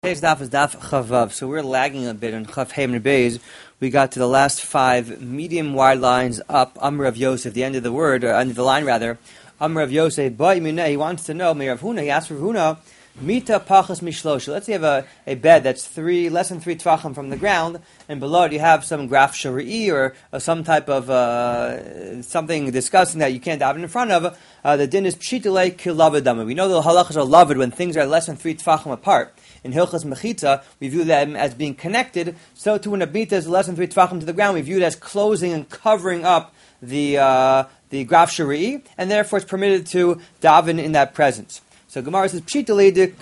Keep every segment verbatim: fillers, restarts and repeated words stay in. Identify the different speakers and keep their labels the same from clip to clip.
Speaker 1: Today's daf is daf chavav, so we're lagging a bit on Chav Hey and Beis. We got to the last five medium wide lines up. Amr of Yosef, the end of the word, or end of the line rather. Amr of Yosef, he wants to know. Rav Huna, he asks for Huna, Mita pachas mishlosha. Let's say you have a, a bed that's three less than three tvachim from the ground, and below it you have some graf shari'i or, or some type of uh, something disgusting that you can't daven in front of. Uh, the din is pshitale kilavadama. We know the halachas are loved when things are less than three tvachim apart. In Hilchas Mechitza, we view them as being connected. So too, when a bita is less than three tvachim to the ground, we view it as closing and covering up the uh, the graf shari'i, and therefore it's permitted to daven in that presence. So Gemara says, Pshitali de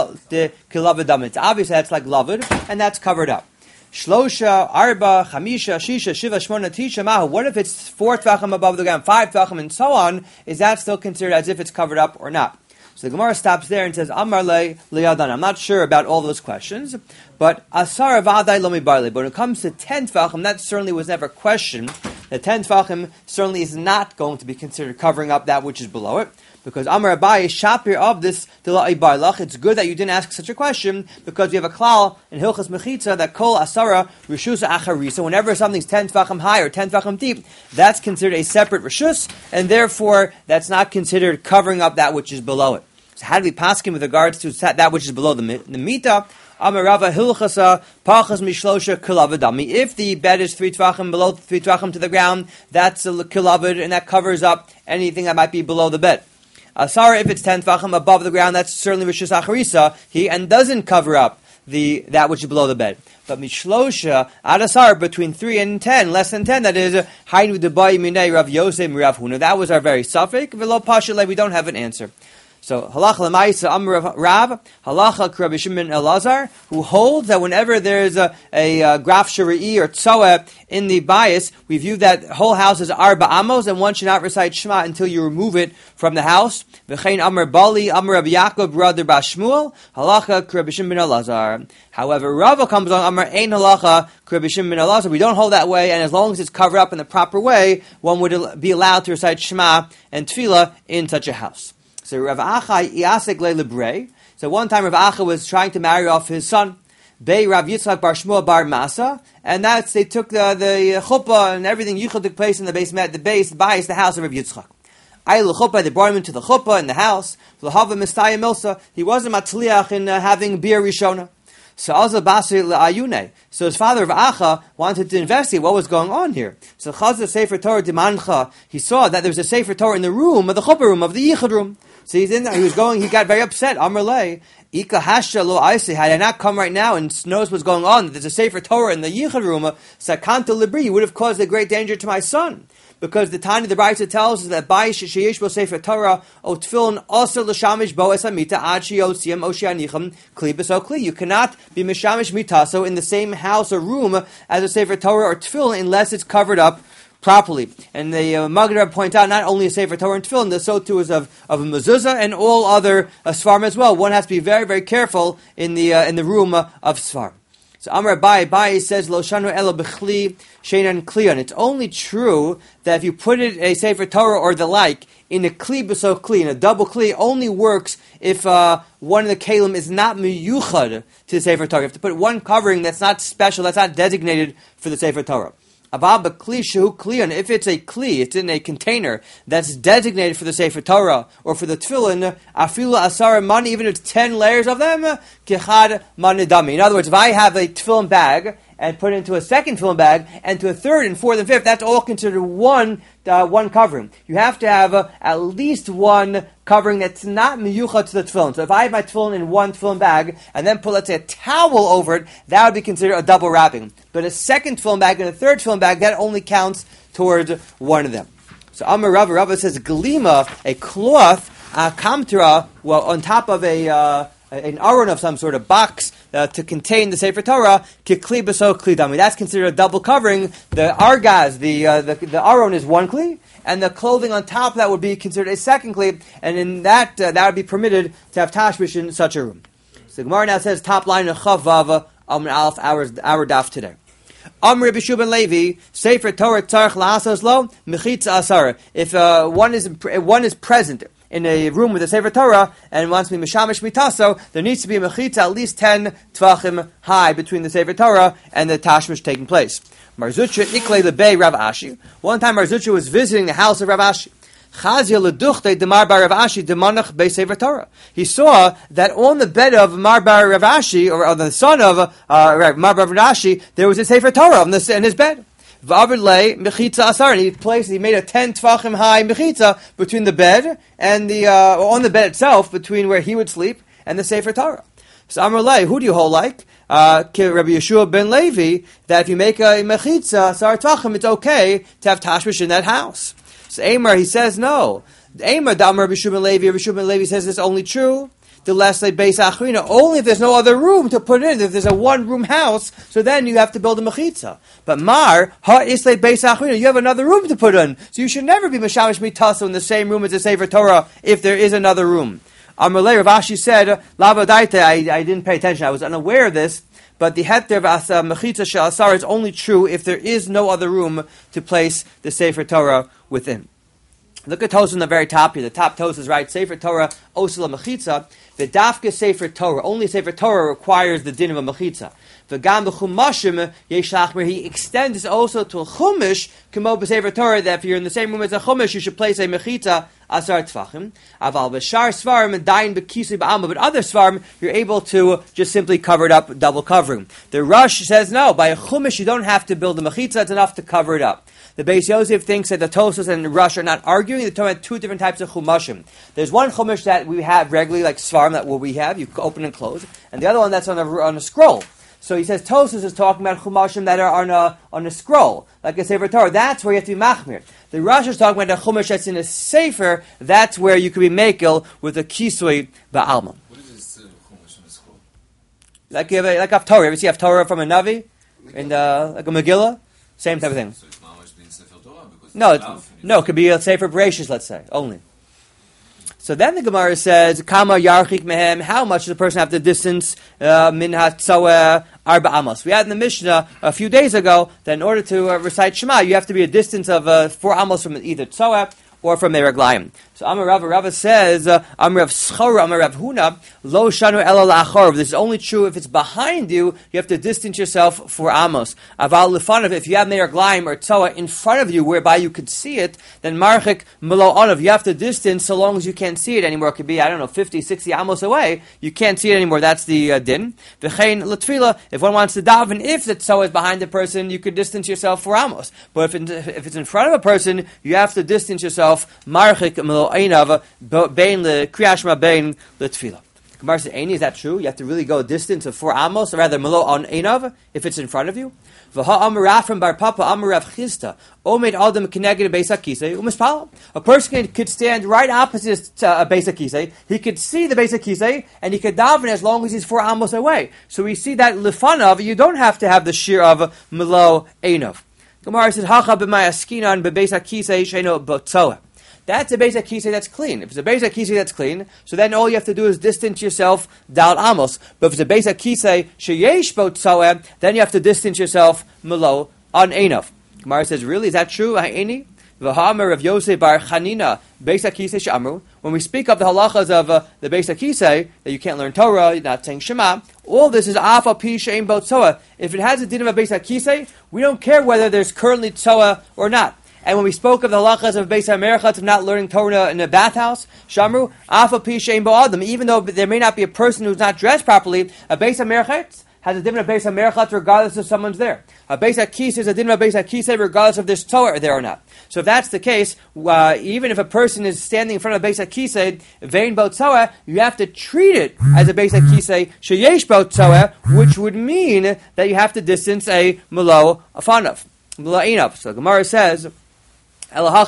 Speaker 1: kilavadam. It's obvious that's like lavud, and that's covered up. Shlosha, Arba, Chamisha, Shisha, Shiva, Shmona, Tisha, Mahu. What if it's four tvachim above the ground, five tvachim, and so on? Is that still considered as if it's covered up or not? So the Gemara stops there and says, Amar le liyadan. I'm not sure about all those questions, but Asar vadai lo mibarle. But when it comes to ten tvachim, that certainly was never questioned. The ten tvachim certainly is not going to be considered covering up that which is below it. Because Amar Abai is shapir of this Dilai Barlach. It's good that you didn't ask such a question, because we have a klal in Hilchas Mechitza that kol asara rishusa acharisa. Whenever something's ten tvachim high or ten tvachim deep, that's considered a separate rishus, and therefore that's not considered covering up that which is below it. So how do we paskin with regards to that which is below the, the mita? Amarava hilchasa pachas mishlosha kilavadami. If the bed is three tvachim below three tvachim to the ground, that's a kilavad, and that covers up anything that might be below the bed. Asara, if it's ten tvachim above the ground, that's certainly rishus acharisa, he and doesn't cover up the that which is below the bed. But mishlosha ad asar, between three and ten, less than ten, that is hainu debai minei Rav Yosef Rav Huna. That was our very suffix. V'lo pashale, we don't have an answer. So halacha l'maisa amr Rav halacha Rabbi Shimon Elazar, who holds that whenever there is a, a, a graf shari'i or tzoeh in the bias, we view that whole house as arba amos, and one should not recite Shema until you remove it from the house. V'chein amr Bali amr Rabbi Yaakov brother Bashmuel halacha Rabbi Shimon Elazar. However, Rava comes along amr ein halacha Rabbi Shimon Elazar. We don't hold that way, and as long as it's covered up in the proper way, one would be allowed to recite Shema and Tefillah in such a house. So Rav Acha Yasek le Lebrei. So one time Rav Acha was trying to marry off his son, Bei Rav Yitzchak Bar Shmuel Bar Masa, and that's they took the the chuppah and everything. Yichud took place in the base, the base, the bias, the house of Rav Yitzchak. Ayil chuppah, they brought him into the chuppah in the house. L'hava mistaya milsa. He wasn't matliach in uh, having beer rishona. So Azal Basri Ayune. So his father of Acha wanted to investigate what was going on here. So Chazal Sefer Torah Dimancha, he saw that there was a Sefer Torah in the room of the chuppah room of the Yichud room. So he's in there. He was going. He got very upset. Amr le Ika Hasha lo Aisi. Had I not come right now and knows what's going on, there's a Sefer Torah in the Yichud room. Sakanta Libri, you would have caused a great danger to my son. Because the Tanya, the Brayta tells us that by sheyesh bo Sefer Torah o tefillin also l'shamish bo esamita ad sheyotziam o sheyanichem kli b'so kli. You cannot be mishamish mitaso in the same house or room as a Sefer Torah or tefillin unless it's covered up properly. And the uh, Maggid point out not only a Sefer Torah and tefillin, the so too is of, of a mezuzah and all other uh, svarim as well. One has to be very, very careful in the uh, in the room uh, of svarim. So Amar Abai, Abai says, Lo shanu ela b'chli sheinan klion. It's only true that if you put it, a Sefer Torah or the like, in a kli b'so kli, in a double kli, only works if uh, one of the kalim is not miyuchad to the Sefer Torah. You have to put one covering that's not special, that's not designated for the Sefer Torah. Abba kli shehu klion. If it's a kli, it's in a container that's designated for the Sefer Torah or for the tefillin, afilu asara mani, even if it's ten layers of them, kichad manidami. In other words, if I have a tefillin bag and put it into a second tefillin bag and to a third and fourth and fifth, that's all considered one uh, one covering. You have to have uh, at least one covering that's not miyucha to the tefillin. So if I have my tefillin in one tefillin bag and then put, let's say, a towel over it, that would be considered a double wrapping. But a second tefillin bag and a third tefillin bag, that only counts towards one of them. So Amar Rava, Rava says, Galima, a cloth, a kamtera, well, on top of a uh, an aron of some sort of box uh, to contain the Sefer Torah, kikli b'so kli dami. That's considered a double covering. The argaz, the uh, the, the aron is one kli, and the clothing on top of that would be considered a second kli, and in that uh, that would be permitted to have tashmish in such a room. So the Gemara now says, top line of Chav Vav Amr Aleph, our our daf today. Amr B'Shu ben Levi, Sefer Torah tzarich la'asos lo mechitza asara. If uh, one is one is present in a room with a Sefer Torah and wants to be Mishamish Mitaso, there needs to be a Mechitza at least ten Tvachim high between the Sefer Torah and the Tashmish taking place. Mar Zutra Iklei Lebei Rav Ashi. One time Mar Zutra was visiting the house of Rav Ashi. He saw that on the bed of Mar Bar Rav Ashi, or, or the son of uh, Mar Bar Rav Ashi, there was a Sefer Torah in, the, in his bed. And he placed, he made a ten Tvachim high mechitza between the bed and the, uh, on the bed itself, between where he would sleep and the Sefer Torah. So Amar Lei, who do you hold like? Uh, Rabbi Yeshua ben Levi, that if you make a mechitza, Sar Tvachim, it's okay to have tashmish in that house. So Amar, he says no. Amar, Damar Rabbi Yeshua ben Levi, Rabbi Yeshua ben Levi says it's only true. The less like Beis Achrina, only if there's no other room to put it in. If there's a one-room house, so then you have to build a mechitza. But Mar, ha islay Beis Achrina, you have another room to put in. So you should never be Mishamish Mitaso in the same room as the Sefer Torah if there is another room. Amalei Rav Ashi said, Lava Daita, I, I didn't pay attention, I was unaware of this, but the heter of Asa Mechitza Shel Asar is only true if there is no other room to place the Sefer Torah within. Look at Tosas on the very top here. The top Tosas right, Sefer Torah, Osila Mechitza. The Dafka Sefer Torah, only Sefer Torah requires the din of a Mechitza. V'gam b'chumashim yeshachmer. He extends this also to a chumash, kamo b'Sefer Torah, that if you're in the same room as a chumash, you should place a Mechitza asar tfachim. Aval b'shar svarim and dayin b'kisi b'alma. But other svarim, you're able to just simply cover it up, double covering. The Rush says no. By a chumash, you don't have to build a Mechitza. It's enough to cover it up. The Beis Yosef thinks that the Tosas and the Rush are not arguing. They're talking about two different types of chumashim. There's one chumash that we have regularly, like svarim, that what we have, you open and close, and the other one that's on a, on a scroll. So he says Tosas is talking about chumashim that are on a on a scroll, like a Sefer Torah. That's where you have to be machmir. The Rush is talking about a chumash that's in a sefer. That's where you could be mekel with a kisui ba'alma.
Speaker 2: What is this uh, chumash on a scroll?
Speaker 1: Like you have a, like Haftorah. You ever see Haftorah from a Navi? And uh, like a Megillah? Same type of thing.
Speaker 2: So it's not always being Sefer Torah because
Speaker 1: no,
Speaker 2: it's
Speaker 1: it's, no, it could be a Sefer Bereshis, let's say, only. So then the Gemara says, Kama yarchik mehem, how much does a person have to distance uh, min hatzoeh arba amos? We had in the Mishnah a few days ago that in order to uh, recite Shema, you have to be a distance of uh, four amos from either tzoeh or from a reglayim. So Amar Rava, Rava says, uh, Amar Rav Schor, Amar Rav Huna, Lo Shanu Ela La'achor. This is only true if it's behind you, you have to distance yourself for amos. Aval Lefanav, if you have a reglayim or tzoah in front of you, whereby you could see it, then Marchik Melo Onav, you have to distance so long as you can't see it anymore. It could be, I don't know, fifty, sixty amos away, you can't see it anymore. That's the uh, din. V'chein L'tfila, if one wants to daven, if the tzoah is behind the person, you could distance yourself for amos. But if, it, if it's in front of a person, you have to distance yourself Marchik Melo Einav Bein Le Kriyashma Bein Le Tefillah. Gemara says, Eini, is that true? You have to really go a distance of four amos, or rather Melo on Einav, if it's in front of you. V'ha Amarav from Bar Papa Amarav Chista Omed Adam Keneged Beis HaKisei U'Mispal. A person could stand right opposite uh, a Beis HaKisei. He could see the Beis HaKisei, and he could daven as long as he's four amos away. So we see that Lefanav, you don't have to have the shear of Melo Einav. Gemara says, Hacha b'mayaskinan bebeis hakisei sheino botzoah. That's a beis hakisei that's clean. If it's a beis hakisei that's clean, so then all you have to do is distance yourself dal amos. But if it's a beis hakisei sheyesh botzoah, then you have to distance yourself melo on einav. Gemara says, really, is that true? Ha'eni? V'ha'amar Rav Yosef bar Chanina beis hakisei she'amru. When we speak of the halachas of uh, the beis hakisei, that you can't learn Torah, you're not saying Shema, all this is afa pi she'im bo tzoah. If it has a din of a beis hakisei, we don't care whether there's currently tzoah or not. And when we spoke of the halachas of beis hamerchat, of not learning Torah in a bathhouse, shamru afa pi she'im bo adam, even though there may not be a person who's not dressed properly, a beis hamerchat has a din of a beis hamerchat regardless if someone's there. A beis hakisei is a din of a beis hakisei regardless if there's Torah there or not. So if that's the case, uh, even if a person is standing in front of a beis hakisei, vein bo tzoah, you have to treat it as a beis hakisei sheyesh bo tzoah, which would mean that you have to distance a melo afanav, melo einav. So the Gemara says, if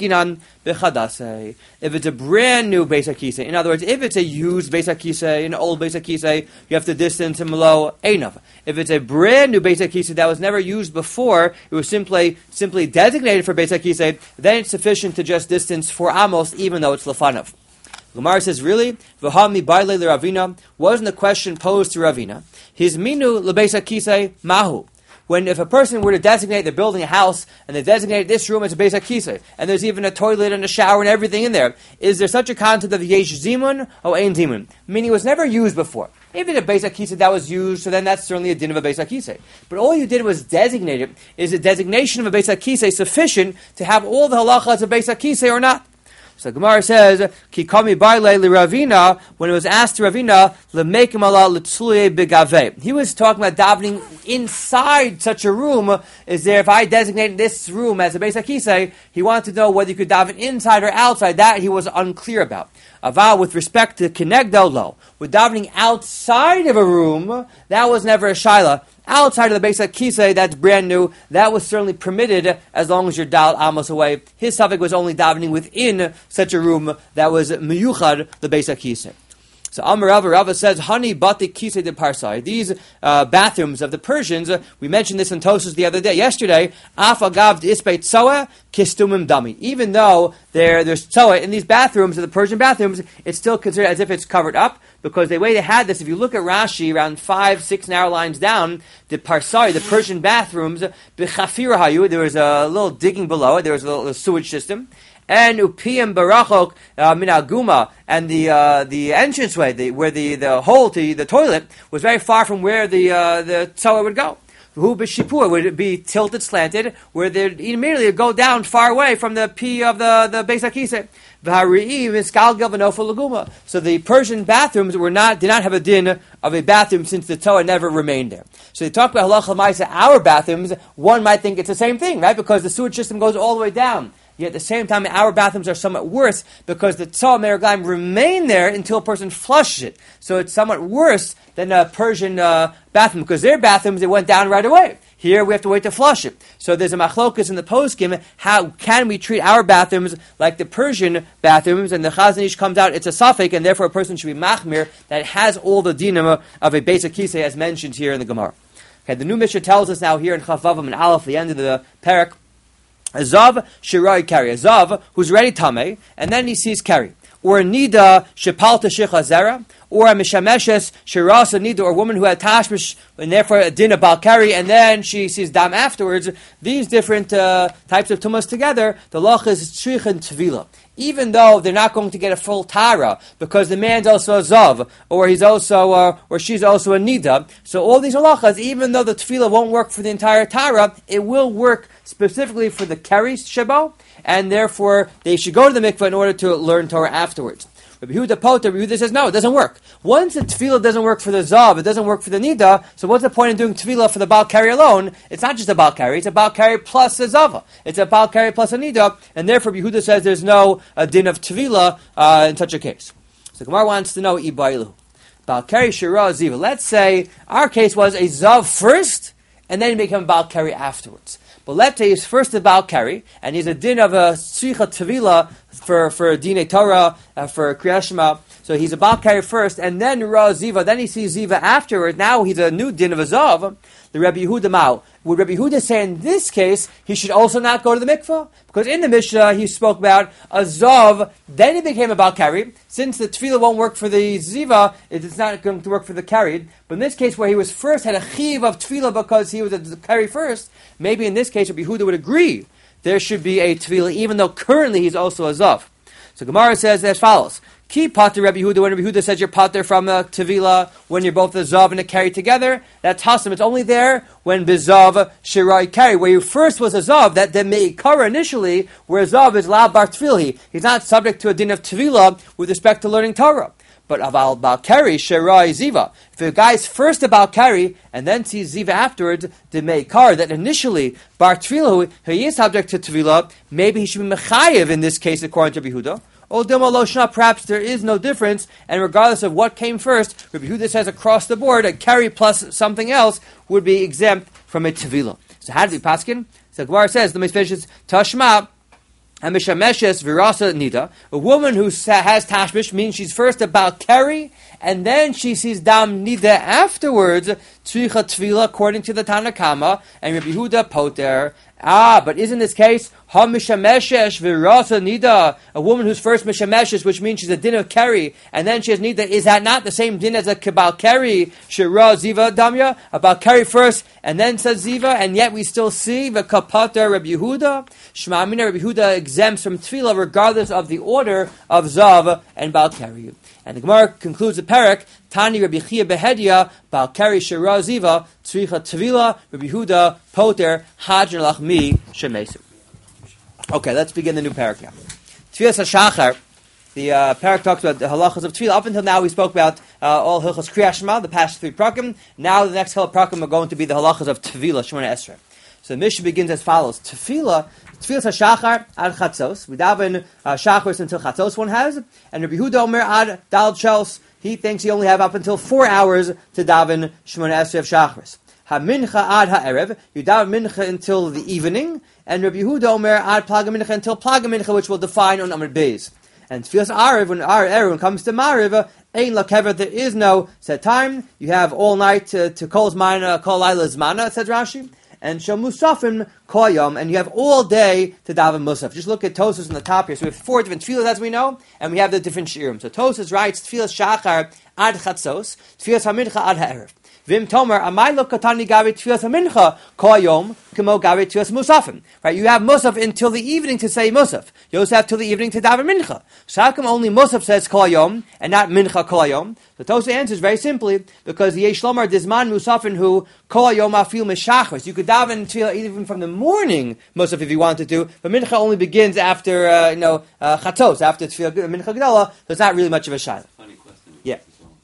Speaker 1: it's a brand new Beis HaKisei, in other words, if it's a used Beis HaKisei, an old Beis HaKisei, you have to distance him below Einav. If it's a brand new Beis HaKisei that was never used before, it was simply simply designated for Beis HaKisei, then it's sufficient to just distance for Amos, even though it's Lefanav. Gemara says, really? V'hami baile le Ravina, wasn't the question posed to Ravina? His minu le Beis HaKisei mahu. when if a person were to designate, they're building a house, and they designate this room as a Beis HaKisei, and there's even a toilet and a shower and everything in there, is there such a concept of Yesh Zimun or Ein Zimun? Meaning it was never used before. If it's a Beis HaKisei that was used, so then that's certainly a din of a Beis HaKisei. But all you did was designate it. Is a designation of a Beis HaKisei sufficient to have all the halachas of Beis HaKisei or not? So Gemara says, Ki kami baile li Ravina, when it was asked to Ravina, lemekim ala litzluye begave. He was talking about davening inside such a room. Is there, if I designate this room as a Beis HaKisei, he wanted to know whether you could daven inside or outside. That he was unclear about. Aval, with respect to Kenegdo Lo, with davening outside of a room, that was never a shaila. Outside of the Beis HaKisei, that's brand new. That was certainly permitted as long as you're dal amos away. His suffix was only davening within such a room that was miyuchad, the Beis HaKisei. So Amar Rava, Rava says, Hani bati kisei de parsai. These uh, bathrooms of the Persians, uh, we mentioned this in Tosfos the other day, yesterday, Af agav ispeit tzoa kistumim dami. Even though there, there's tzoa in these bathrooms, in the Persian bathrooms, it's still considered as if it's covered up, because the way they had this, if you look at Rashi, around five, six narrow lines down, the parsai, the Persian bathrooms, b'chafira hayu, there was a little digging below it, there was a little a sewage system, and upiyim barachok min aguma, and the uh, the entranceway, the, where the, the hole to the toilet was very far from where the uh, the tzoa would go. Who b'shipur would be tilted, slanted, where they immediately would go down far away from the p of the the Beis HaKisei. So the Persian bathrooms were not did not have a din of a bathroom since the tzoa never remained there. So they talk about halacha ma'isa, our bathrooms. One might think it's the same thing, right? Because the sewage system goes all the way down. Yet at the same time, our bathrooms are somewhat worse because the tzoa meraglim remain there until a person flushes it. So it's somewhat worse than a Persian uh, bathroom, because their bathrooms, it went down right away. Here, we have to wait to flush it. So there's a machlokas in the poskim. How can we treat our bathrooms like the Persian bathrooms? And the Chazon Ish comes out, it's a suffix, and therefore a person should be machmir, that it has all the dinim of a Beis HaKisei as mentioned here in the Gemara. Okay, the new Mishnah tells us now here in Chaf Vavam and Aleph, the end of the parak, a zav shirai kari, a zav who's ready tameh, and then he sees kari, or a nida shepalta shechazera, or a mishameshes shirasa nida, or a woman who had tashmish and therefore a din of bal kari, and then she sees dam afterwards. These different uh, types of tumas together, the lach is tzrich and tvila. Even though they're not going to get a full tara, because the man's also a zav, or he's also, uh, or she's also a nida. So all these halachas, even though the tefillah won't work for the entire tara, it will work specifically for the keri shebo, and therefore they should go to the mikveh in order to learn Torah afterwards. Rabbi Yehuda Poter, Rabbi Yehuda says, no, it doesn't work. Once the tefillah doesn't work for the zav, it doesn't work for the nida, so what's the point in doing tefillah for the bal kari alone? It's not just a bal kari, it's a bal kari plus a zava. It's a bal kari plus a nida, and therefore Rabbi Yehuda says there's no uh, din of tefillah uh, in such a case. So Gemara wants to know, Ibailu. Bal kari shira ziva. Let's say our case was a zav first, and then he became a bal kari afterwards. But let's say he's first a bal kari, and he's a din of a tzricha tefillah for for Dinei Torah, uh, for Kriyas Shema. So he's a bal kari first, and then ra ziva. Then he sees ziva afterward. Now he's a new din of a zav. The Rabbi Yehuda Mao. Would Rabbi Yehuda say in this case he should also not go to the mikvah? Because in the Mishnah he spoke about a zav, then he became a bal kari. Since the tefillah won't work for the ziva, it's not going to work for the kari. But in this case where he was first, had a chiv of tefillah because he was a kari first, maybe in this case Rabbi Yehuda would agree there should be a tefillah, even though currently he's also a zav. So Gemara says as follows. Ki pater Rabbi Yehuda, when Rabbi Yehuda says you're pater from a tevila, when you're both a zav and a kari together, that's hasam. It's only there when bezav shirai kari, where you first was a zav, that the meikara initially, where zav is la bar tefilhi. He's not subject to a din of tevila with respect to learning Torah. But aval bal kari shirai ziva. If a guy's first a bal kari and then sees ziva afterwards, the meikar that initially bar tefillah, he is subject to tevila, maybe he should be mechayev in this case according to Rabbi Yehuda. Perhaps there is no difference, and regardless of what came first, Rabbi Yehuda says across the board, a kari plus something else would be exempt from a tefillah. So how did we paskin? So Gemara says, the Mishnah Tashma and Mishameshes Virasa Nida. A woman who has tashmish means she's first about kari, and then she sees dam nida afterwards, tzricha tefillah according to the Tanakama, and Rabbi Yehuda poter. Ah, but isn't this case Ha mishameshesh v'rasa nida, a woman who's first mishameshesh, which means she's a din of keri, and then she has nida. Is that not the same din as a kibal keri? Shira ziva damya, about keri first, and then says ziva, and yet we still see the kapata Rabbi Yehuda. Shema Amina Rabbi Yehuda exempts from tefillah regardless of the order of zav and bal keri. And the Gemara concludes the parak, Tani Rabbi Chia Behedia, Bal Keri Shira Ziva, Tzricha Tvila, Rabbi Yehuda, Poter, Hadjan Lachmi, Shemesu. Okay, let's begin the new parak now. Tfilas HaShachar, the uh, parak talks about the halachas of tefillah. Up until now we spoke about uh, all hilchos Kriyas Shema, the past three prakim. Now the next hil prakim are going to be the halachas of tefillah, Shemona Esrei. So the Mishnah begins as follows. Tefillah, Tfilas HaShachar ad Chatzos. We daven uh, Shachris until Chatzos one has. And Rabbi Yehuda Omer ad Dal Chels. He thinks you only have up until four hours to daven Shemona Esrei of Shachris. Ha-mincha ad ha-erev. You daven mincha until the evening. And Rabbi Yehuda Omer ad Plaga mincha until Plaga mincha, which we'll define on Amr Beis. And Tfilas Arev, when our Erev comes to Mariv, Ein lakever, there is no set time. You have all night to, to kol zmana, kol laila zmana, said Rashi. And shel musafim koyom, and you have all day to daven musaf. Just look at Tosas on the top here. So we have four different tefillas, as we know, and we have the different shiurim. So Tosas writes tefillas shachar ad chatzos, tefillas hamincha ad ha'erev. Vim tomer amay lo katani gavi tefillas hamincha koyom kemo gavi tefillas musafim. Right, you have musaf until the evening to say musaf. You also have till the evening to daven mincha. So how come only musaf says koyom and not mincha koyom? The Tosas answers very simply because the Yesh Lomar dizman musafin who koyom afil meshachris. You could daven tefillah even from the morning musaf if you wanted to, but mincha only begins after uh, you know uh, chatzos, after tefillah mincha gedola. So it's not really much of a shayla.
Speaker 3: Funny question.
Speaker 1: Yeah.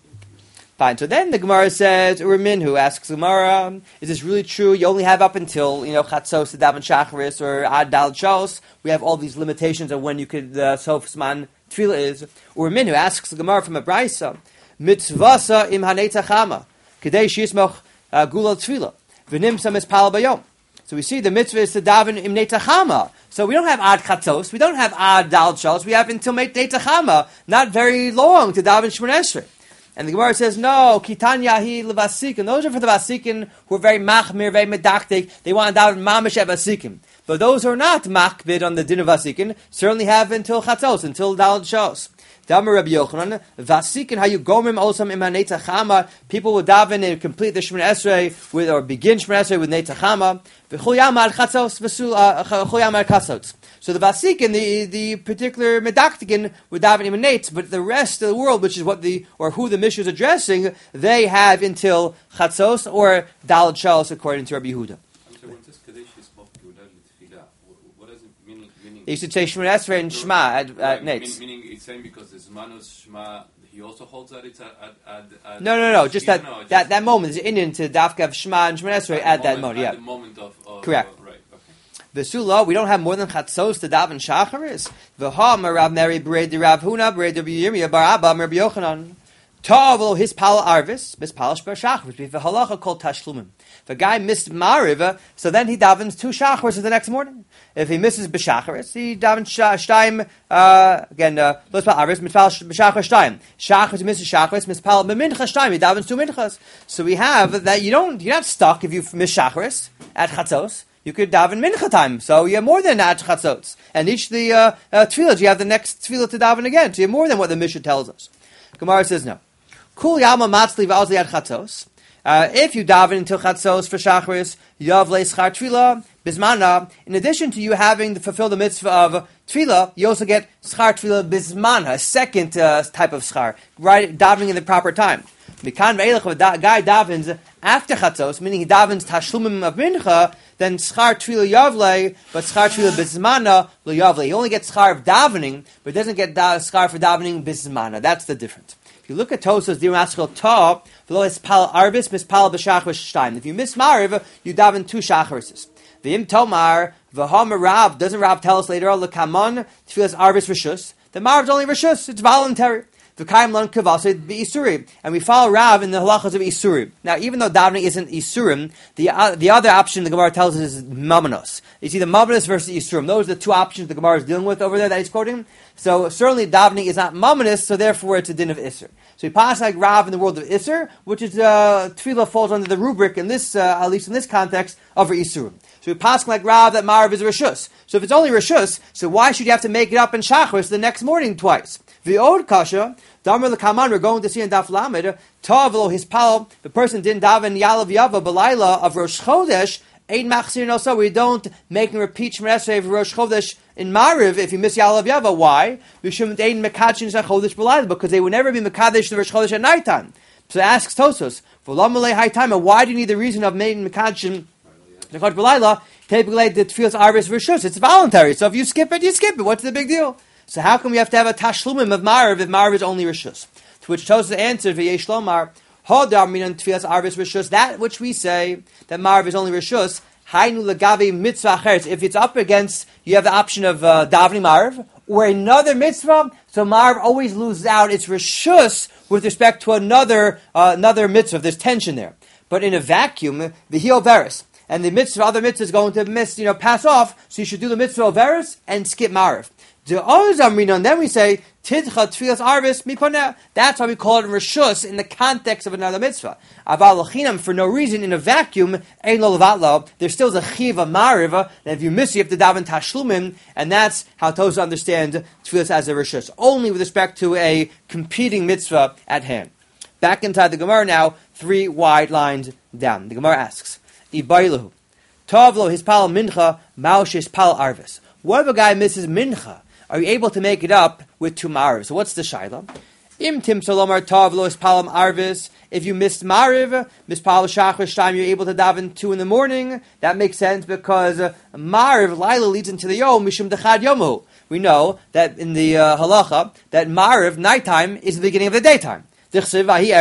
Speaker 1: Fine. So then the Gemara says, Uramin, who asks the Gemara, is this really true? You only have up until, you know, Chatzos to daven Shacharis or Ad Dal Chos. We have all these limitations of when you could, uh, Sof Zman Tefillah is. Uramin, who asks the Gemara from a Braisa, Mitzvasa im Hanetzachama, Kedei Shismoch Gula Tefillah, V'nimsa Mispal Bayom. So we see the mitzvah is to daven im Neitachama. So we don't have Ad Chatzos, we don't have Ad Dal Chos, we have until Neitachama, not very long to daven Shemona Esrei. And the Gemara says, no, Kitanyahi levasikin. Those are for the vasikin who are very machmir, very medaktik. They want to daven mamish at vasikin. But those who are not makbid on the din of vasikin certainly have until chatzos, until dal shos. Damar Rabbi Yochanan, vasikin hayu gomim osam im neitachama. People will daven and complete the Shemona Esrei with, or begin Shemona Esrei with neitachama. V'chol yamar chatzos v'sul chol yamar chatzos. So the Vasikin, the the particular Medaktikin, would daven emanates, but the rest of the world, which is what the or who the Mishnah is addressing, they have until Chatzos or Daled Shalos, according to Rabbi Yehuda.
Speaker 3: What does it mean? Meaning
Speaker 1: You should say Shemona Esrei and Shema at, at Nates.
Speaker 3: Meaning it's saying because the Zmanos Shema, he also holds that it's at, at, at
Speaker 1: No, no, no, just that
Speaker 3: no,
Speaker 1: that,
Speaker 3: just
Speaker 1: that moment is Indian to Dafka Shema and Shemona Esrei at, that moment, yeah.
Speaker 3: At the moment of, of
Speaker 1: Correct.
Speaker 3: Uh, right, okay.
Speaker 1: Vesula, we don't have more than chatzos to daven shacharis. V'ha merav meri b'rei Rav Huna b'rei Yirmiyah bar Abba Rabbi Yochanan. Tavlo his pal arvis mispalish bar shacharis. V'halacha called tashlumim. If a guy missed mariva, so then he davens two shacharis the next morning. If he misses b'shacharis, he davens shtaim uh, again. Let's pal arvis mispal b'shacharis shtaim. Shacharis misses shacharis mispal b'mincha shtaim. He davens two minchas. So we have that you don't you're not stuck if you miss shacharis at chatzos. You could daven mincha time, so you have more than at chatzos. And each of the uh, uh, tefillahs, you have the next tefillah to daven again. So you have more than what the Mishnah tells us. Gemara says no. Kul yama matzli v'azli at chatzos. Uh, if you daven until chatzos for shacharis, yav le'schar tefillah bismana. In addition to you having to fulfill the mitzvah of tefillah, you also get schar tefillah bismana, a second uh, type of schar, right? Davening in the proper time. Mikan ve'elech, a guy davens after chatzos, meaning he davens tashlumim of mincha, then schar tefillah yavle, but schar tefillah bismana lo yavle. He only gets schar of davening, but doesn't get da- schar for davening bismana. That's the difference. If you look at Tosas, Dimaschel Ta, below his pal arbis, mispal b'shachris shtaim. If you miss mariv, you daven two shacharises. V'im tomar v'ham Rav. Doesn't Rav tell us later on l'kamon tefillas arbis rishus? The mariv is only rishus. It's voluntary. And we follow Rav in the halachas of Isurim. Now, even though davening isn't Isurim, the uh, the other option the Gemara tells us is Mamanos. You see the Mamanos versus Isurim. Those are the two options the Gemara is dealing with over there that he's quoting. So certainly davening is not Mamanos, so therefore it's a din of Isur. So we pass like Rav in the world of Isur, which is uh, Tefillah falls under the rubric in this, uh, at least in this context, of Isurim. So we pass like Rav that Marav is Rishus. So if it's only Rishus, so why should you have to make it up in Shachris the next morning twice? The old Kasha, Damar L'Kaman, we're going to see in Daf Lamed, Tavlo, his pal, the person didn't daven Yalav Yava, Balayla of Rosh Chodesh, Ein Machzir no so, we don't make him repeat Shemon Esrei of Rosh Chodesh in Mariv if you miss Yalav Yava. Why? Because they would never be Mekadesh the Rosh Chodesh at night time. So it asks Tosos, why do you need the reason of making Mekadesh the Chodesh B'Layla? Typically, the Tfilas Arvis Rishus, it's voluntary. So if you skip it, you skip it. What's the big deal? So how come we have to have a Tashlumim of Mariv if Mariv is only Rishus? To which Tosos answered, V'yesh Lomar, Hodar minan Tfilas Arvis Rishus, that which we say, that Mariv is only Rishus, Hainu Lagavi Mitzvah Acheres. If it's up against, you have the option of uh, davening Mariv, or another mitzvah, so Mariv always loses out its Rishus with respect to another uh, another mitzvah. There's tension there. But in a vacuum, the Heel Veris, and the mitzvah, other mitzvah is going to miss, you know, pass off, so you should do the mitzvah of Veris and skip Mariv. Then we say, Tidcha Tfilas Arvis Miponeh. That's why we call it Rishus in the context of another mitzvah. Aval Lachinam, for no reason, in a vacuum, Ein Lo Levatlo, there still is a Chiv of Mariv, and if you miss, you have to daven Tashlumim, and that's how Tosa understands Tfilas as a Rishus, only with respect to a competing mitzvah at hand. Back inside the Gemara now, three wide lines down. The Gemara asks, Ibailahu, Tovlo his pal mincha, Maush his pal arvis. What if a guy misses mincha? Are you able to make it up with two mariv? So what's the shaila? Im tim solomar tovlo his palam arvis. If you missed mariv, mispal shachar time, you're able to daven two in the morning. That makes sense because uh, mariv laila leads into the yom mishum dechad yomu. We know that in the uh, halacha that mariv nighttime is the beginning of the daytime. That's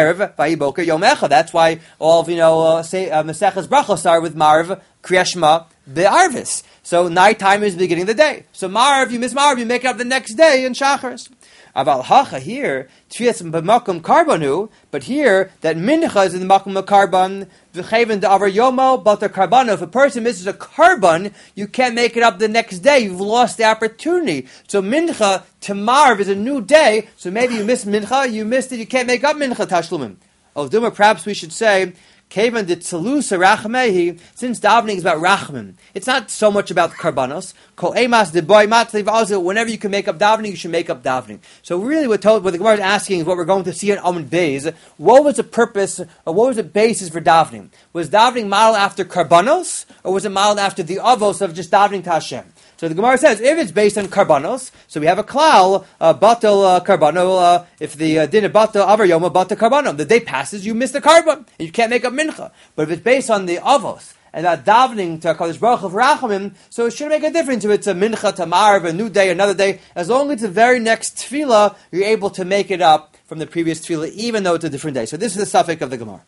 Speaker 1: why all of, you know, uh, say uh, Maseches Brachos start with Mariv, Kriyas Shema, Be'arvis. So nighttime is the beginning of the day. So Mariv, you miss Mariv, you make it up the next day in Shacharis. Aval Hacha here, Tfias B'makom Karbanu, but here, that Mincha is in the Makom of Karban, V'cheven Da'avar Yomo, Batar Karbanu. If a person misses a Karban, you can't make it up the next day. You've lost the opportunity. So Mincha to Marv is a new day, so maybe you missed Mincha, you missed it, you can't make up Mincha Tashlumim. Oh, Duma, perhaps we should say, Kevan de Tzelusa Rachmehi, since davening is about Rachmim, it's not so much about Karbanos. Kol Emas de Boy Matliv, whenever you can make up davening, you should make up davening. So really what, told, what the Gemara is asking is what we're going to see in Amud Beis. What was the purpose, or what was the basis for davening? Was davening modeled after Karbanos, or was it modeled after the Avos of just davening to Hashem? So the Gemara says, if it's based on karbanos, so we have a klal, uh, batal uh, karbano, uh, if the uh, din of batal avar yoma batal karbano, the day passes, you miss the karban, and you can't make up mincha. But if it's based on the avos, and that davening to HaKadosh Baruch Hu of Rachamim, so it shouldn't make a difference if it's a mincha, tamar, a new day, another day, as long as it's the very next tefillah, you're able to make it up from the previous tefillah, even though it's a different day. So this is the suffix of the Gemara.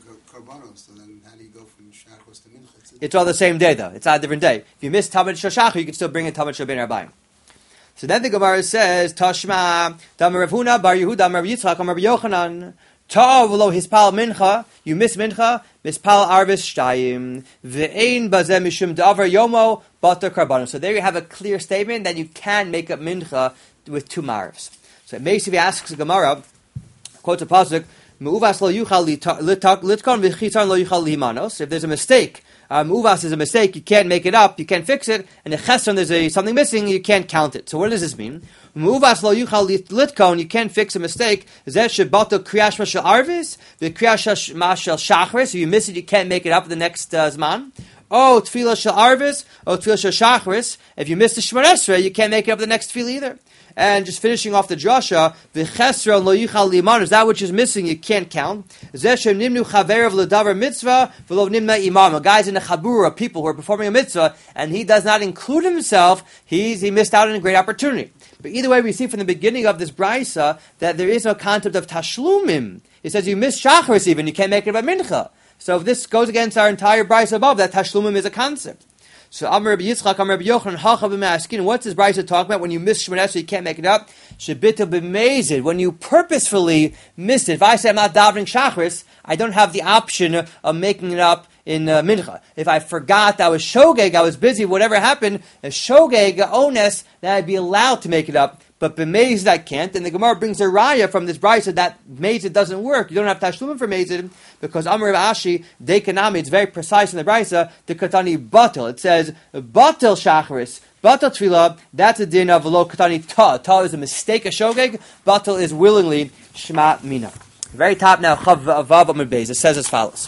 Speaker 1: It's all the same day, though. It's not a different day. If you miss Tamid Shashach, you can still bring in Tamid Shabin Arbaim. So then the Gemara says, Tashma, Damar Rav Huna, Bar Yehuda, Damar Rav Yitzchak, Damar Rav Yochanan, Ta'av lo hispal mincha, you miss mincha, mispal arvis shtayim, ve'ein bazeh mishum da'avar yomo, batar karbano. So there you have a clear statement that you can make up mincha with two marvs. So Meisiv asks the Gemara, quotes a pasuk, Me'uvas lo yuchal litkon v'chitzan lo yuchal lihimanos. If there's a mistake, Um, uvas is a mistake, you can't make it up, you can't fix it, and the chesron, there's a, something missing, you can't count it. So what does this mean? Uvas lo yuchal litkon, you can't fix a mistake. Zeh shebato kriyash mashal arvis, the kriyash mashal shachris, so you miss it, you can't make it up the next uh, zman. Oh, tefillah shal arvis, oh, tefillah shal shachris, if you miss the Shemon Esrei, you can't make it up the next tefillah either. And just finishing off the drasha, the chesron lo yuchal liman is that which is missing, you can't count. Zeshem nimnu chaverav ledavar mitzvah v'lo nimna imam. A guy's in a chabura, people who are performing a mitzvah, and he does not include himself. He's he missed out on a great opportunity. But either way, we see from the beginning of this brisa that there is no concept of tashlumim. It says you miss shacharis even, you can't make it by mincha. So if this goes against our entire brisa above, that tashlumim is a concept. So Amar Rabbi Yitzchak, Amar Rabbi Yochanan, Hacha b'me'askin. What's this brisa talking about? When you miss Shemon Esrei, you can't make it up. Shebita b'meizid. When you purposefully miss it. If I say I'm not davening shachris, I don't have the option of making it up in uh, mincha. If I forgot I was shogeg, I was busy, whatever happened, a shogeg, a ones, then I'd be allowed to make it up. but b'mezid I can't. And the Gemara brings a raya from this brisa that mezid doesn't work. You don't have tashlumim for mezid because Amar Rav Ashi dekanami. It's very precise in the brisa. The katani batel. It says batel shacharis. Batel tefillah. That's a din of lo katani ta. Ta is a mistake, a shogeg. Batel is willingly shema mina. Very top now. Chav vav amud beis. It says as follows.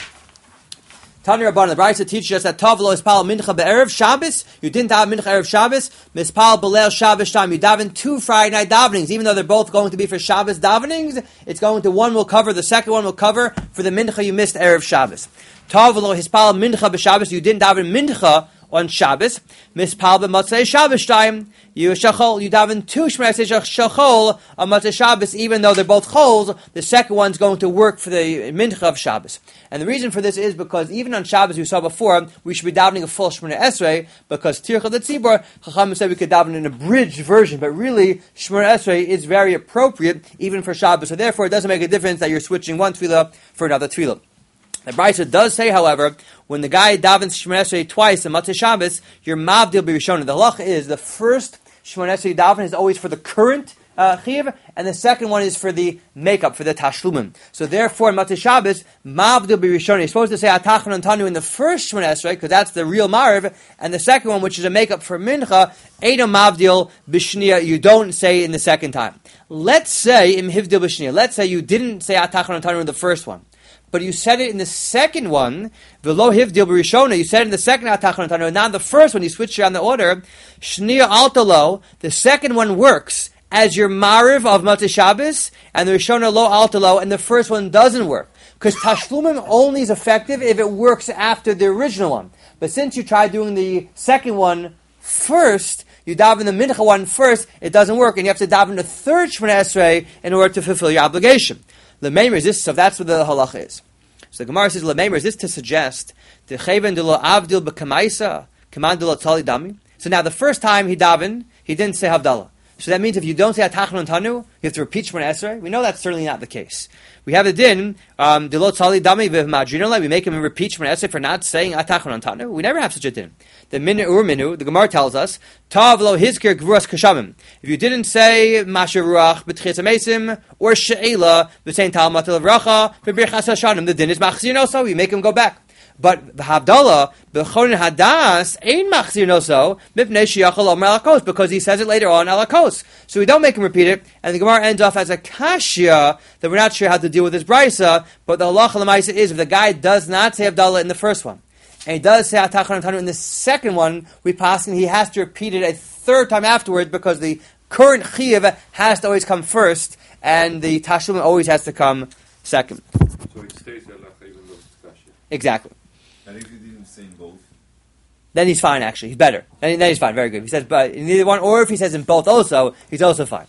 Speaker 1: Tani Rabban, the Brisa teaches us that Tavlo is pal mincha be'erev Shabbos. You didn't have mincha erev Shabbos. Mispal b'leil Shabbos time. You daven two Friday night davenings, even though they're both going to be for Shabbos davenings. It's going to one will cover, the second one will cover for the mincha you missed erev Shabbos. Tavlo hispal mincha b'Shabbos. You didn't daven mincha on Shabbos. Mispal b'matzei Shabbos time. You shachol. You daven two shmei shachol on matzei Shabbos, even though they're both chols. The second one's going to work for the mincha of Shabbos. And the reason for this is because even on Shabbos, we saw before, we should be davening a full Shemona Esrei, because Tircha L'Tzibor, Chacham said we could daven an abridged version, but really, Shemona Esrei is very appropriate, even for Shabbos, so therefore it doesn't make a difference that you're switching one tefillah for another tefillah. The Brisa does say, however, when the guy davens Shemona Esrei twice on Matzei Shabbos, your Mavdil B'Rishon. The halach is, the first Shemona Esrei daven is always for the current Uh, chiv, and the second one is for the makeup, for the tashlumim. So therefore, in Matzei Shabbos, Mavdil B'Rishon, you're supposed to say Atachon Antanu in the first Shemona Esrei, because that's the real Mariv, and the second one, which is a makeup for Mincha, Eino Mavdil B'Shnia, you don't say in the second time. Let's say, Im Hivdil B'Shnia, let's say you didn't say Atachon Antanu in the first one, but you said it in the second one, V'lo Hivdil B'Rishona, you said it in the second Atachon Antanu, and now in the first one, you switched around the order, Shnia Altalo, the second one works as your Mariv of Matzei Shabbos, and the Rishona Lo Altalo, and the first one doesn't work. Because Tashlumim only is effective if it works after the original one. But since you tried doing the second one first, you daven the Mincha one first, it doesn't work, and you have to daven the third Shemona Esrei in order to fulfill your obligation. L'meimer is this, so that's what the halacha is. So the Gemara says, L'meimer is this to suggest, the Cheven de lo Avdil b'Kamaisa, Kaman de lo Tzali Dami. So now the first time he davened, he didn't say Havdalah. So that means if you don't say Atachon Antanu, you have to repeat Shemona Esrei. We know that's certainly not the case. We have a din, um, Dilo Tzali Dami v'Madrinolai, we make him repeat Shemona Esrei for not saying Atachon Antanu. We never have such a din. The Minu Ur Minu, the Gemara tells us, Tav lo hizkir gvuras kashamim. If you didn't say Masher Ruach b'tchis amesim, or She'ela, b'sein Tal Matel Vracha, b'birchas Hashanim, the din is Machzir also, we make him go back. But the Havdalah, B'chorin Hadas, ain't Machzir Noso, Mipnei Shiachal Omer Alakos, because he says it later on Alakos. So we don't make him repeat it, and the Gemara ends off as a Kashya, that we're not sure how to deal with this Brisa, but the Halacha L'maisa is, if the guy does not say Havdalah in the first one, and he does say Atachon Antanu in the second one, we pass and he has to repeat it a third time afterwards, because the current Chiyav has to always come first, and the Tashlum always has to come second.
Speaker 3: So it stays Halacha even though it's Kashya.
Speaker 1: Exactly.
Speaker 2: And if you didn't say in both?
Speaker 1: Then he's fine, actually. He's better. Then, then he's fine. Very good. If he says but in either one, or if he says in both also, he's also fine.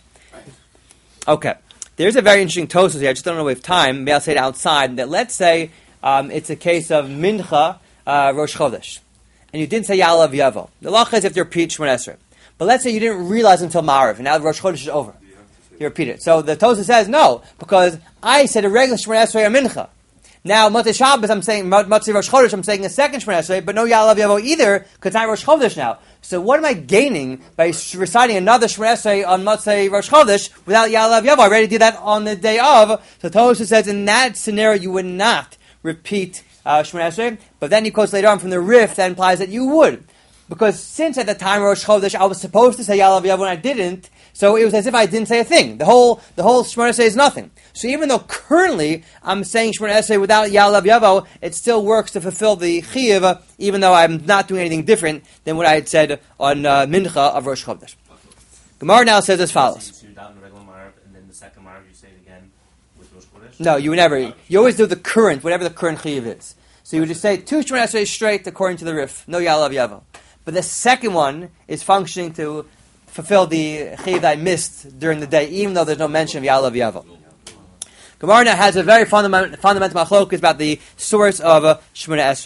Speaker 1: Okay. There's a very interesting Tosfos here. I just don't know if we have time. Maybe I'll say it outside. That let's say um, it's a case of Mincha uh, Rosh Chodesh. And you didn't say Ya'alav Yavo. The law is if you repeat Shemona Esrei. But let's say you didn't realize until Ma'ariv, and now Rosh Chodesh is over. You repeat it. So the Tosfos says, no, because I said a regular Shemona Esrei or Mincha. Now, Matzei Shabbos, I'm saying, Matzei Rosh Chodesh, I'm saying a second Shemona Esrei, but no Ya'alav Yavo either, because it's not Rosh Chodesh now. So what am I gaining by reciting another Shemona Esrei on Matzei Rosh Chodesh without Ya'alav Yavo? I already did that on the day of. So Tosfos says in that scenario you would not repeat uh, Shemona Esrei, but then he quotes later on from the Rif that implies that you would. Because since at the time of Rosh Chodesh I was supposed to say Ya'alav Yavo and I didn't, so it was as if I didn't say a thing. The whole the whole Shemona Esrei is nothing. So even though currently I'm saying Shemona Esrei without Ya'alav Yavo, it still works to fulfill the Chiyuv, even though I'm not doing anything different than what I had said on uh, Mincha of Rosh Chodesh. Gemara now says as follows.
Speaker 4: So you daven the regular Marav, and then the second Marav you say it again with Rosh Chodesh?
Speaker 1: No, you would never. You always do the current, whatever the current Chiyuv is. So you would just say two Shemona Esrei straight according to the Rif, no Ya'alav Yavo. But the second one is functioning to fulfill the Chiyuv that I missed during the day, even though there's no mention of Ya'alav Yavo. Gemara now has a very fundamental fundamental machlokes about the source of uh, Shemona Esrei.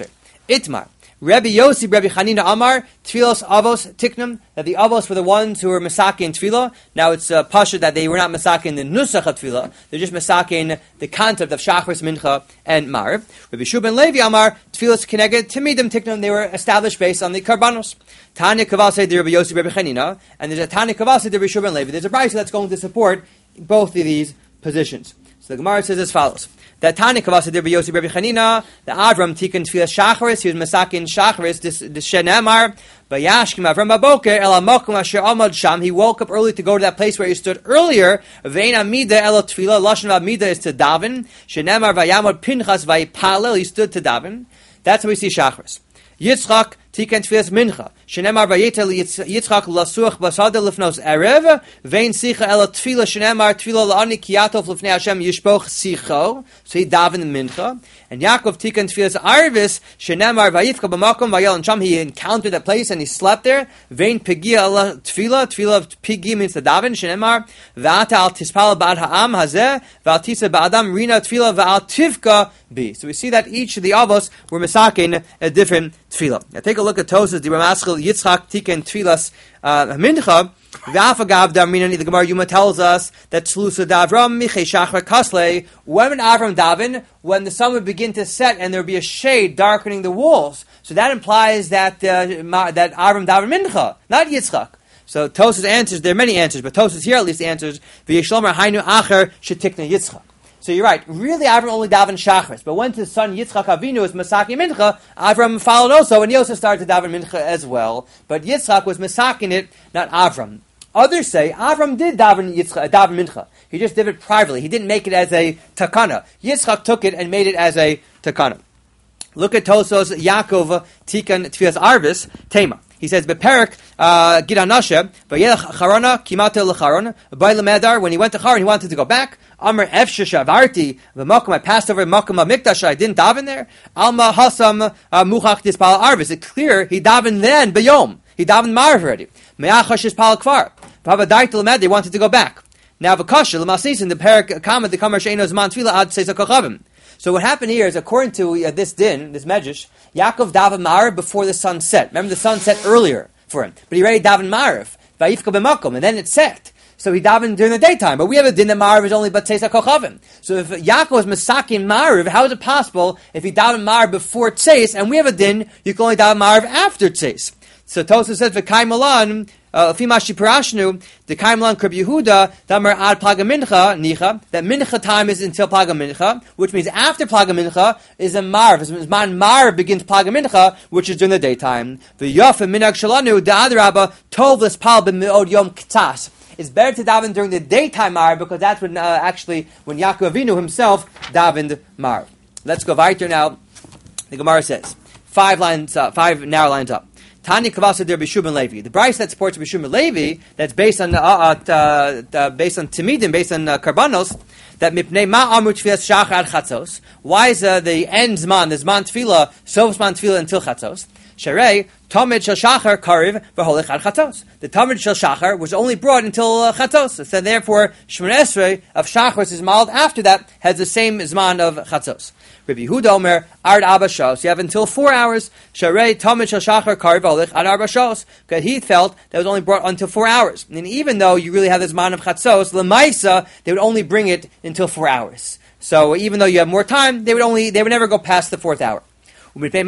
Speaker 1: Itmar. Rabbi Yossi, Rabbi Chanina Amar, Tfilos Avos Tiknum, that the Avos were the ones who were Masaki in Tfilah. Now it's uh, Pasha that they were not Masaki in the Nusach of Tfilah, they're just Masaki in the concept of Shachris, Mincha, and Marv. Rabbi Shuban Levi Amar, Tfilos Keneged, Timidim Tiknum, they were established based on the Karbanos. Tanya Kavase, the Rabbi Yossi, Rabbi Chanina, and there's a Tanya Kavase, the Rabbi Shuban Levi. There's a brayso that's going to support both of these positions. So the Gemara says as follows. That Tani Kavasa Rabbi Yossi Rabbi Chanina, the Avram Tikkun Tfilas Shacharis, he was Masakin Shacharis, this this Shenemar, Bayashkim Avram Baboker, El Amokum Asher Amad Sham, he woke up early to go to that place where he stood earlier, Vein Amida El Tfila, Lashon Amida is to daven, Shenemar Vayamod Pinchas Vayipalel, he stood to daven. That's how we see Shacharis. Yitzchak Tikkun Tfilas Mincha. Shenemar Vayetel Yitzchak Lasuach Basada Lifnos Erev Vein Sicha El Tfila Shenemar Tfila La'ani Kiyatov Lifnei Hashem Yishpoch Sicho. So he davened in Mincha. And Yaakov Tikkun Tfilas Arvis Shenemar Vayifka B'Makom Vayel and Sham. He encountered that place and he slept there. Vein Pigi El Tfila Tfila of Pigi means to daven. Shenemar Va'ata Al Tispal Ba'ad Ha'am Hazeh Va'al Tisa Ba'adam Rina Tfila Va'al Tivka Bi. So we see that each of the Avos were Mesakin a different Tfila. Now take a look at Tosas, the Ramaschel Yitzchak Tikkun Tfilas Mincha. V'afagav Damrinani, the Gemara Yuma tells us that Tzlusa Davram Michei Shachar Kasle. When would Avram daven? When the sun would begin to set and there would be a shade darkening the walls. So that implies that uh, ma, that Avram daven Mincha, not Yitzchak. So Tosas answers. There are many answers, but Tosas here at least answers V'yishlomer Hainu Acher Shetikna Yitzchak. So you're right. Really, Avram only davened Shachris, but when his son Yitzchak Avinu was Masaki Mincha, Avram followed also, and he also started to daven Mincha as well. But Yitzchak was Masaking it, not Avram. Others say Avram did daven Yitzchak, daven Mincha. He just did it privately. He didn't make it as a takana. Yitzchak took it and made it as a takana. Look at Tosos Yaakov Tikkun Tfilas Arvis Tema. He says, "Beperik Gidanashe, Vayelach Charana Kimate LeCharon, Bayla Medar." When he went to Charon, he wanted to go back. Amr Efshe Shavarti, the Makom I passed over Makom Mikdash. I didn't daven there. Alma Hasam Muchach Dispal Arvis. It's clear he davened then Bayom. He davened Marv already. Me'achash Dispal Kfar. Pavadait Lamed. They wanted to go back. Now Vakasha Lamasis in the Perik Kama the Kamar Sheinos Man Tfila Ad Seisa Kochavim. So what happened here is, according to uh, this din, this medrash, Yaakov davened Ma'ariv before the sun set. Remember, the sun set earlier for him, but he already davened Ma'ariv, Vayifka b'makom, and then it set. So he davened during the daytime. But we have a din that Ma'ariv is only but Tzeisa Kochavim. So if Yaakov was Masakin Ma'ariv, how is it possible if he davened Ma'ariv before Tzeis, and we have a din you can only daven Ma'ariv after Tzeis? So Tosafos says, "V'kai Malan, Fimashi Parashnu, the Kai Malan Krib Yehuda, Damar Ad Plaga Mincha Nicha, that Mincha time is until Plaga Mincha, which means after Plaga Mincha is a Marv. As Man Marv begins Plaga Mincha, which is during the daytime. The Yof and Minag Shalanu, the Adrabba, Tovlis Pal B'Meod Yom K'tas. It's better to daven during the daytime Marv because that's when uh, actually when Yaakov Avinu himself davened Marv. Let's go weiter now. The Gemara says five lines, uh, five narrow lines up. Tanya Kavasa der B'Shuban Levi. The brayso that supports B'Shuban Levi, that's based on uh, uh, uh, based on Timidim, based on uh, Karbanos, that Mipnei Ma Amru Tfilas Shachar Ad Chatzos. Why is uh, the end Zman, the Zman Tefillah, Sof Zman Tefillah until Chatzos? Sharei Tamid Shel Shachar Kariv V'Holech Ad Chatzos. The Tamid Shel Shachar was only brought until uh, Chatzos. So therefor, Shemon Esrei of Shachar is modeled after that has the same Zman of Chatzos. Rabbi Yehuda Omer Ard Abba Shos. You have until four hours. Sharei Tamid Shel Shachar Kariv V'Holech Ad Arba Shos. Because he felt that was only brought until four hours. And even though you really have this Zman of Chatzos, L'maisa they would only bring it until four hours. So even though you have more time, they would only they would never go past the fourth hour. Why do you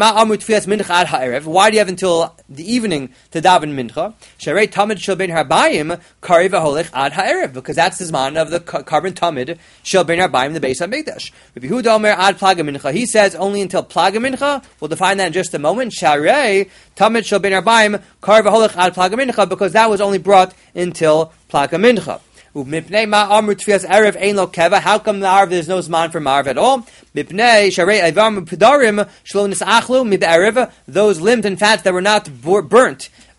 Speaker 1: have until the evening to daven mincha? Sharei tamid shel ben harbayim kariv v'holech ad ha'erev, because that's the zman of the carbon tamid shel ben harbayim, the base of Mikdash. Rabbi Yehuda Omer ad plaga mincha. He says only until plaga mincha. We'll define that in just a moment. Sharei tamid shel ben harbayim kariv v'holech ad plaga mincha, because that was only brought until plaga mincha. How come the Arv there's no Zman for Marv at all? Those limbs and fats that were not burnt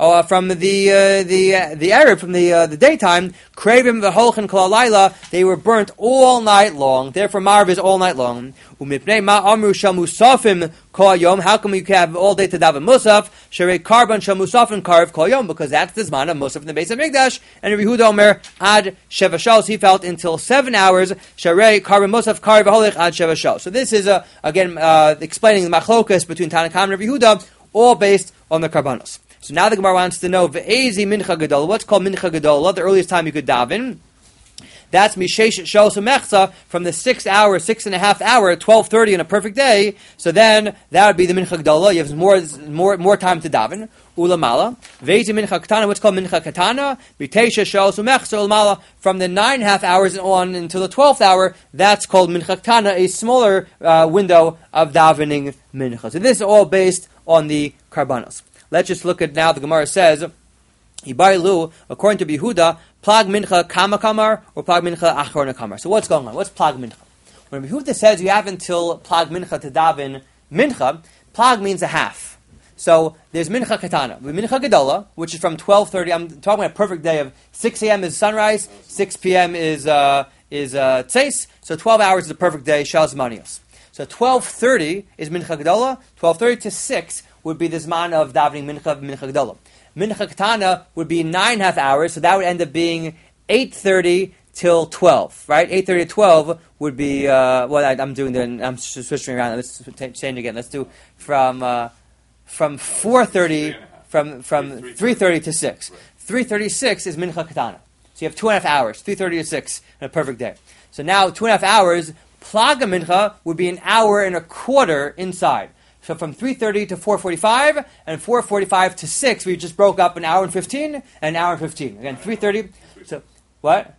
Speaker 1: uh, from the uh, the uh, the Arab from the uh, the daytime. Kravim v'holchen kol halayla. They were burnt all night long. Therefore, Marav is all night long. Umipnei ma amru shel musafim kol yom. How come you can have all day to daven musaf? Sherei karban shel musafim karv kol yom, because that's the zman of musaf in the base of Mikdash. And Rabbi Yehuda Omer ad sheva shals, he felt until seven hours. Sherei karban musaf karv holich ad sheva shals. So this is uh, again uh, explaining the machlokas between Tanakam and Rabbi Yehuda, all based on the karbanos. So now the Gemara wants to know ve'ezi mincha gedola. What's called mincha gedola? The earliest time you could daven. That's mishesh shos mechza, from the six hour, six and a half hour, twelve thirty in a perfect day. So then that would be the mincha gedola. You have more, more, more time to daven. Ulamala ve'ezi mincha katana. What's called mincha katana? Mitesha shos mechza ulamala. From the nine and a half hours on until the twelfth hour, that's called mincha katana, a smaller uh, window of davening mincha. So this is all based on the karbanos. Let's just look at now. The Gemara says, "Ibailu," according to Yehuda, plag mincha kama kamar or plag mincha achrona kamar. So what's going on? What's plag mincha? When Yehuda says you have until plag mincha to daven mincha, plag means a half. So there's mincha katana, mincha gedola, which is from twelve thirty. I'm talking about a perfect day of six a.m. is sunrise, six p.m. is uh, is uh, tzeis. So twelve hours is a perfect day. Shas manios. So twelve thirty is mincha gedola. twelve thirty to six would be the zman of davening mincha mincha gedola. Mincha katana would be nine and a half hours, so that would end up being eight thirty till twelve, right? eight thirty to twelve would be, uh, well, I, I'm doing the, I'm switching around. Let's change again. Let's do from uh, from four thirty, from from three thirty to six. three thirty-six is mincha katana. So you have two and a half hours, three thirty to six in a perfect day. So now two and a half hours, plaga mincha would be an hour and a quarter inside. So from three thirty to four forty-five, and four forty-five to six, we just broke up an hour and fifteen, and an hour and fifteen. Again, three thirty, so, what?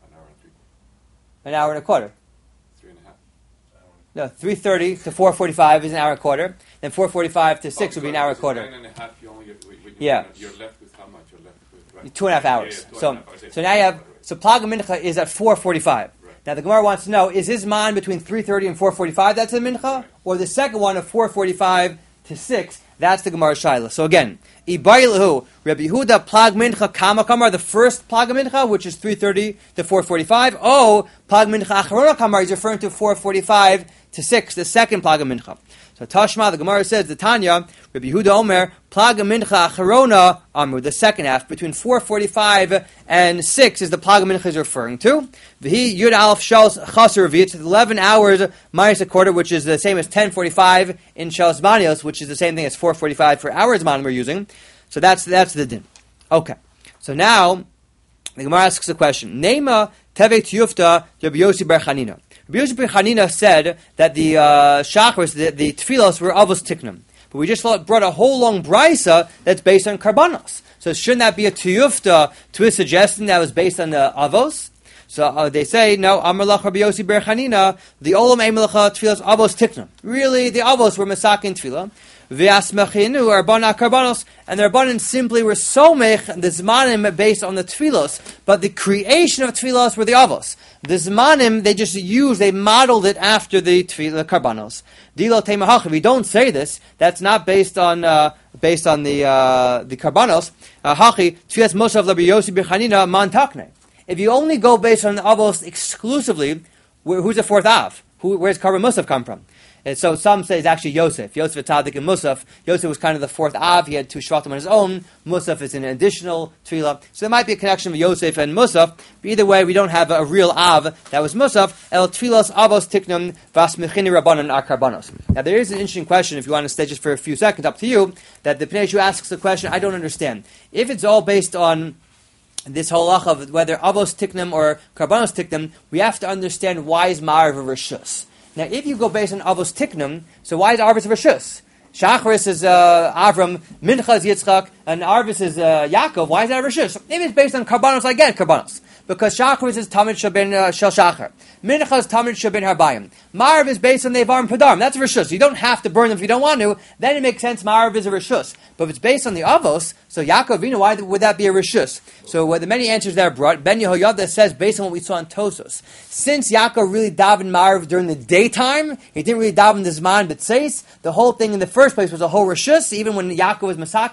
Speaker 1: An hour and a quarter.
Speaker 3: Three and a half.
Speaker 1: No, three thirty to four forty-five is an hour and a quarter, then four forty-five to six
Speaker 3: oh,
Speaker 1: would be an hour and a quarter.
Speaker 3: Nine and a half, you only get, when you
Speaker 1: Yeah.
Speaker 3: You're left with how much? You're left with, right?
Speaker 1: Two and a half hours.
Speaker 3: Yeah, yeah, two
Speaker 1: so,
Speaker 3: and a half hours.
Speaker 1: so now you have, so plaga mincha is at four forty-five.
Speaker 3: Right.
Speaker 1: Now the Gemara wants to know, is his man between three thirty and four forty-five, that's a mincha?
Speaker 3: Right.
Speaker 1: Or the second one of four forty-five to six, that's the Gemara Shaila. So again, Ibailahu, Rabbi Yehuda, plag mincha kama kamar, the first plag mincha, which is three thirty to four forty-five. Oh, plag mincha achrona kamar, he's referring to four forty-five to six, the second plag mincha. So Tashma, the Gemara says, the Tanya, Rabbi Yehuda Omer, plaga mincha acharona amru, the second half, between four forty-five and six is the plaga mincha is referring to. V'hi yud alf shals chaser v'yit, eleven hours minus a quarter, which is the same as ten forty-five in shals manios, which is the same thing as four forty-five for hours man we're using. So that's that's the din. Okay. So now, the Gemara asks a question. Neima tevet yufta Rabbi Yossi bar Chanina. Rabbi Yossi bar Chanina said that the uh, shachris, the, the tefillos were avos tiknum. But we just brought a whole long brisa that's based on karbanos. So shouldn't that be a tiyufta to a suggestion that was based on the avos? So uh, they say, no, Amar lach Rabbi Yossi bar Chanina, the olam eimelacha tefillos avos tiknum. Really, the avos were masakin tefillah. V'asmachinu are bana karbanos, and their banan simply were so mech, the zmanim based on the tefillos, but the creation of tefillos were the avos. The zmanim, they just used, they modeled it after the tefillah karbanos. Dilo teimahach, if we don't say this, that's not based on uh, based on the uh, the karbanos. Hachi, tefillas Moshe Rabbi Yossi bar Chanina man takne. If you only go based on the avos exclusively, wh- who's the fourth av? Who, where's karban musaf come from? And so some say it's actually Yosef. Yosef Tzadik and Musaf. Yosef was kind of the fourth Av. He had two Shvatim on his own. Musaf is an additional Tefillah. So there might be a connection of Yosef and Musaf. But either way, we don't have a, a real Av that was Musaf. El Tfilos Avos Tiknum Vas Mechini Rabbanon Ar Karbanos. Now there is an interesting question, if you want to stay just for a few seconds, up to you, that the Pnei Yeshu asks the question, I don't understand. If it's all based on this whole lach of whether Avos Tiknum or Karbanos Tiknum, we have to understand why is Ma'ariv a Rishus. Now, if you go based on Avos Tiknum, so why is Arvis Rishus? Shachris is uh, Avram, Mincha is Yitzchak, and Arvis is uh, Yaakov. Why is that Rishus? If it's based on Karbanos, I get Karbanos. Because Shachris is Tamid Shabin uh, Shel Shachar. Mincha is Tamid Shabin Harbayim. Marv is based on the Evarim Padarim. That's a Rishus. You don't have to burn them if you don't want to. Then it makes sense Marv is a Rishus. But if it's based on the Avos, so Yaakov, you know, why would that be a Rishus? So uh, the many answers there are brought. Ben Yehoyada says, based on what we saw in Tosos, since Yaakov really davened Marv during the daytime, he didn't really daven the Zman B'Tzeis, the whole thing in the first place was a whole Rishus, even when Yaakov was masaking it.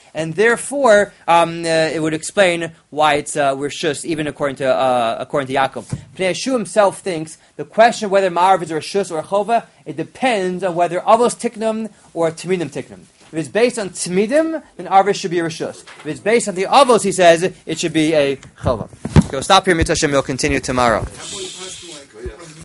Speaker 1: and therefore um, uh, it would explain why it's uh, reshus, even according to uh, according to Yaakov. Pnei Yeshua himself thinks the question of whether ma'ariv is a reshus or a chova, it depends on whether avos tiknum or tamidim tiknum. If it's based on tamidim, then arvis should be a reshus. If it's based on the avos, he says it should be a chova. Okay, we'll stop here. Mitzvah Hashem. We'll continue tomorrow.